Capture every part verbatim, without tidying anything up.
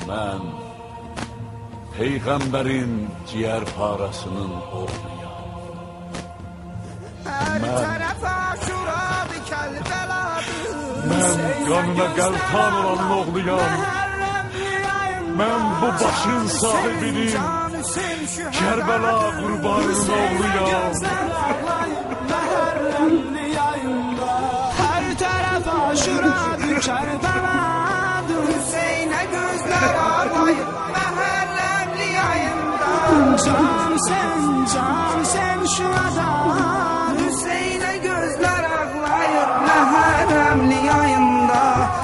Mən Peyğəmbərin ciyər parasının oğluyam. Mən Mən qanına qəltan olan oğluyam. Mən bu başın sahibinin Kərbəla qurbanının oğluyam. Hər tərəf aşuradır Kərbeladır. Hüseynə gözlər ağlayır məhərrəmli yayında. Can sen, can sen şu adam. Hüseynə gözlər ağlayır məhərrəmli yayında.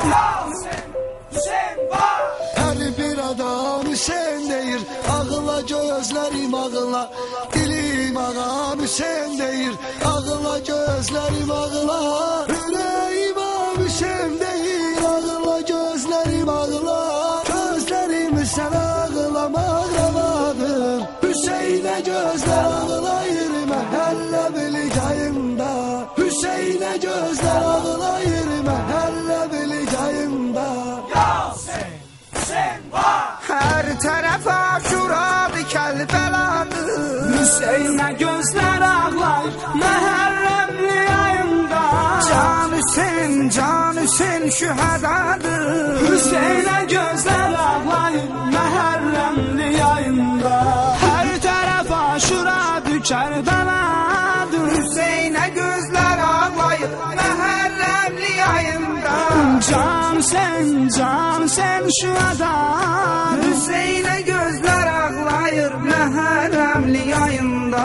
Hüseyin deyir, ağıla gözlerim ağıla. Dilim ağam Hüseyin deyir, ağıla gözlerim ağıla. Yüreğim ağam Hüseyin deyir, ağıla gözlerim ağıla. Gözlerim sen ağlamak ravadır. Hüseyin'e gözler ağlayır məhəllə bilicayında. Hüseyin'e gözler ağlayır məhəllə bilicayında. Yasin, sen var. Her taraf aşuradı Kərbeladır. Hüseynə gözlər ağlayır məhərrəmli yayında. Can Hüseyn, can Hüseyn şühədadır. Hüseynə gözlər ağlayır məhərrəmli yayında. Her taraf aşuradı Kərbeladır. Hüseynə gözlər ağlayır məhərrəmli yayında. Can sen, can sen şu adam. Hüseynə gözlər ağlayır məhərrəmli yayında.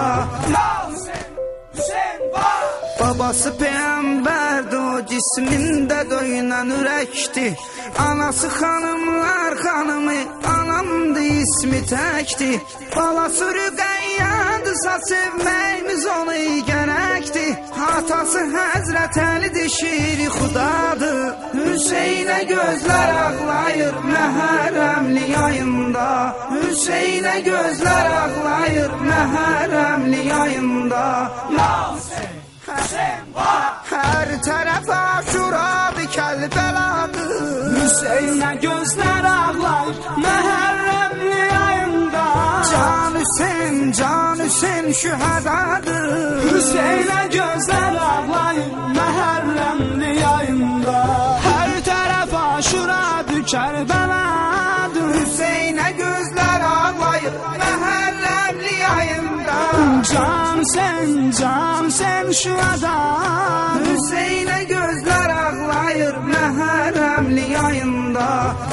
Babası peyğəmbərdir, o cismində döyünən ürəkdir. Anası xanımlar xanımı, anamdı ismi təkdir. Balası Rüqəyyədirsə sevməyimiz onu gərəkdir. Atası Həzrət Əlidir, şiri xudadır. Hüseynə gözlər ağlayır məhərrəmli yayında. Hüseynə gözlər ağlayır məhərrəmli yayında. Her taraf aşuradı Kərbeladır. Hüseynə gözlər ağlayır məhərrəmli yayında. Can Hüseyn, can Hüseyn şühədadır. Hüseynə gözlər ağlayır məhərrəmli yayında. Her taraf aşuradı Kərbeladır. Hüseynə gözlər ağlayır məhərrəmli yayında. Can sen, can sen şu adam. Hüseynə gözlər ağlayır məhərrəmli yayında.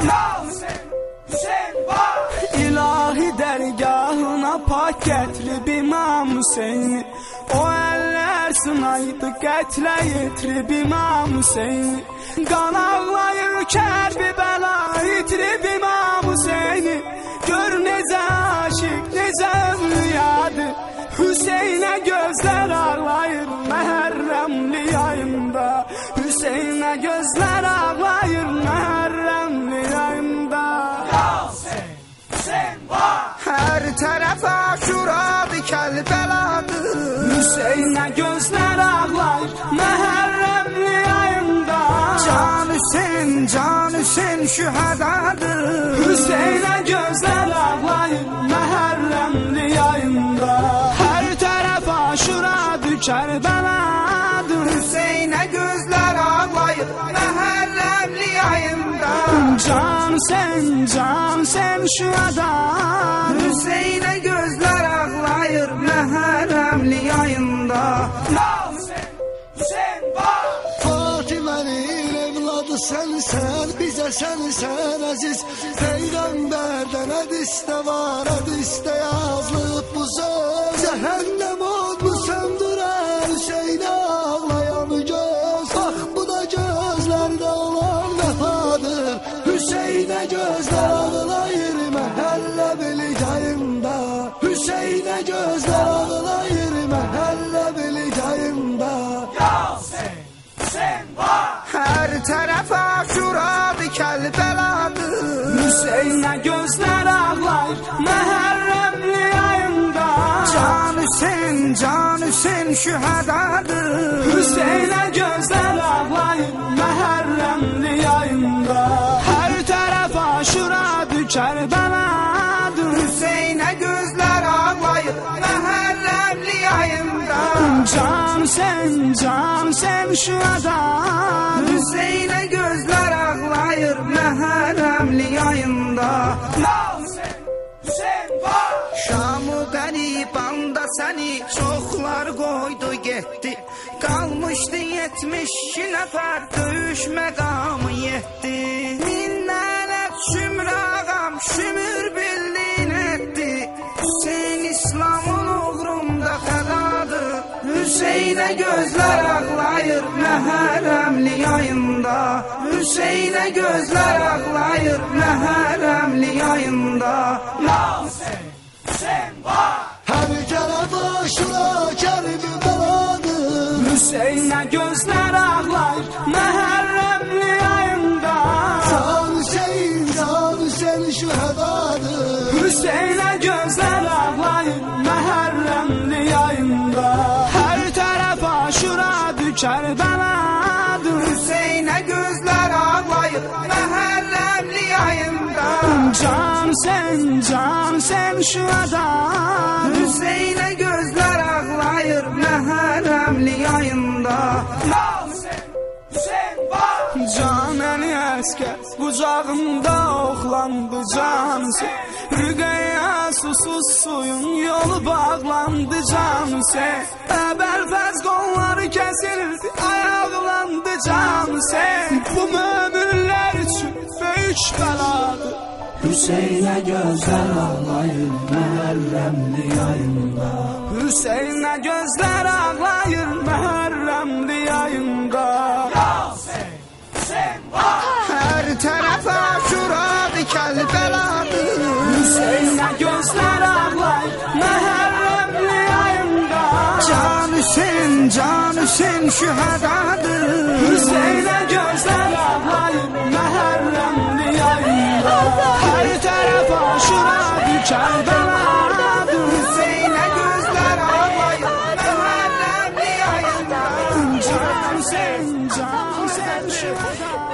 İlahi dərgahına pak gətirib İmam Hüseyni. O əllər sınaydı qətlə yetirib İmam Hüseyni. Qan ağlayır Kərbəla itirib İmam Hüseyni. Gör necə aşiq, necə övliyadır. Hüseynə gözlər ağlayır məhərrəmli yayında. Hüseynə gözlər ağlayır məhərrəmli yayında. Yasin, sen var. Hər tərəf aşuradı Kərbeladır. Hüseynə gözlər ağlayır məhərrəmli yayında. Can Hüseyn, can Hüseyn şühədadır. Hüseynə gözlər ağlayır məhərrəmli yayında. Aşuradı Kərbeladır. Hüseynə gözlər ağlayır məhərrəmli yayında. Can sen, can sen şu adam. Hüseynə gözlər ağlayır məhərrəmli yayında. Fatimənin evladı sənsən, bizə sənsən əziz. Peyğəmbərdən hədisdə var, hədisdə yazılıb bu söz. Cəhənnəm odlu söndürər Hüseynə ağlayan göz. Bax bu da gözlərdə olan vəfadır. Hüseynə gözlər ağlayır məhəllə bilicayında. Hüseynə gözlər ağlayır məhəllə bilicayında. Yasin, sen var. Her taraf aşuradı Kərbeladır. Hüseynə gözlər ağlayır məhərrəmli yayında. Can Hüseyn, can Hüseyn şühədadır. Hüseynə gözlər ağlayır məhərrəmli yayında. Her taraf aşuradı Kərbeladır. Hüseynə gözlər ağlayır məhərrəmli yayında. Can sen, can sen şühada. Hüseynə gözlər ağlayır məhərrəmli yayında. Şamı qəribanda səni çoxlar qoydu getdi. Qalmışdı yetmiş iki nəfər döyüş məqamı yetdi. Minnənət şümür ağam şümür bildin etdi. Hüseyn İslamın uğrunda fədadır. Hüseynə gözlər ağlayır məhərrəmli yayında. Hüseynə gözlər ağlayır məhərrəmli yayında. Her taraf aşura Kerbeladır. Hüseynə gözlər ağlayır məhərrəmli yayında. Can Hüseyin, can Hüseyin şühedadır. Hüseynə gözlər ağlayır məhərrəmli yayında. Hər tərəf aşuradır Kərbeladır. Hüseynə gözlər ağlayır məhərrəmli yayında. Can sen, can sen şühada. Hüseynə gözlər ağlayır məhərrəmli yayında. Can əli əskər qucağımda oxlandı can sen. Rüqəyə susuz suyun yolu bağlandı can sen. Əbəlfəz qolları kəsildi ayaqlandı can sen. Bu möminlər üçün böyük bəladır. Hüseynə gözlər ağlayır məhərrəmli yayında. Hüseynə gözlər ağlayır məhərrəmli yayında. Hər tərəf aşuradır Kərbeladır. Hüseynə gözlər ağlayır məhərrəmli yayında. Can Hüseyn, can Hüseyn şühədadır. Hüseynə gözlər ağlayır məhərrəmli yayında. Hər tərəf aşuradır Kərbeladır. Hüseynə gözlər ağlayır məhərrəmli yayında. Can Hüseyn, can Hüseyn şühədadır.